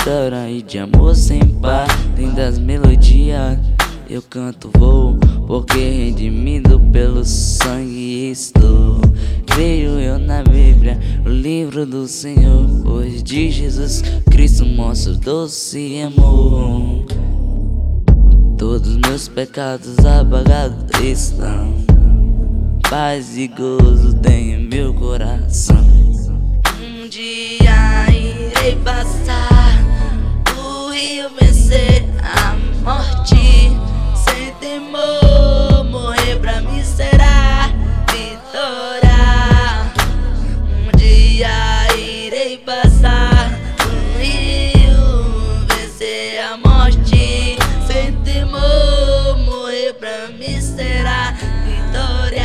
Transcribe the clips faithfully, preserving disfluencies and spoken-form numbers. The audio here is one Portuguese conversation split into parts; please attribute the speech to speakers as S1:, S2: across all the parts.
S1: vitória e de amor sem par. Lindas melodias eu canto, vou, porque redimido pelo sangue estou. Creio eu na Bíblia, o livro do Senhor, pois de Jesus Cristo mostra o doce amor. Todos meus pecados apagados estão, paz e gozo tem em meu coração. Um dia irei passar o rio, vencer a morte sem temor, morrer pra mim será vitória. Um dia irei passar o rio, vencer a morte sem temor, morrer pra mim será vitória.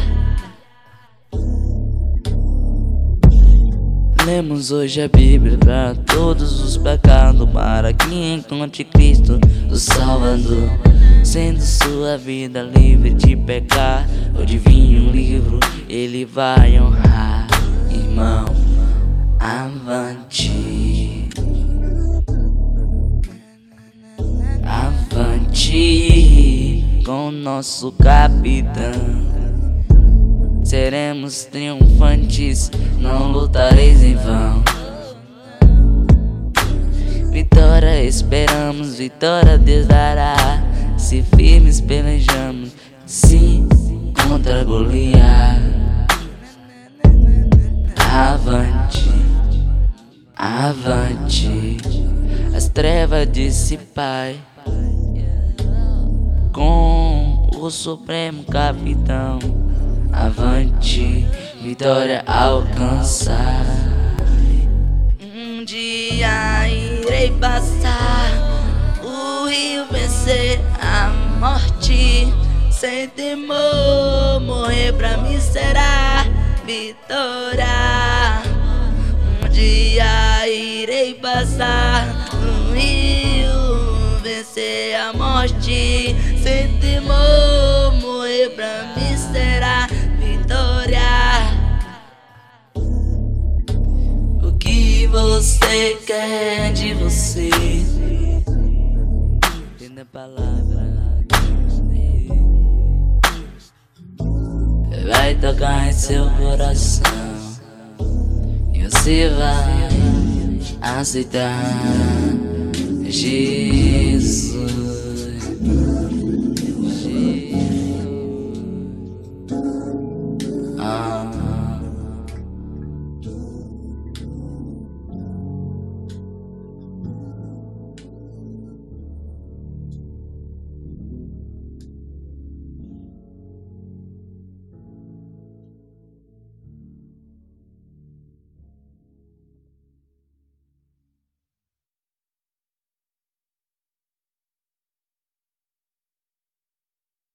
S1: Lemos hoje a Bíblia para todos os pecados, para que encontre Cristo, o Salvador. Sendo sua vida livre de pecar, o divino livro ele vai honrar. Irmão, avante, avante com nosso capitão. Seremos triunfantes, não lutareis em vão. Vitória esperamos, vitória Deus dará. Se firmes pelejamos, sim, contra Goliat. Avante, avante, as trevas dissipai com o Supremo Capitão. Avante, vitória alcançar. Um dia irei passar o rio, vencer a morte sem temor, morrer pra mim será vitória. Um dia irei passar o rio, vencer a morte sem temor, morrer pra mim será vitória. O que você quer de você? Entenda a palavra, vai tocar em seu coração e você vai aceitar Jesus.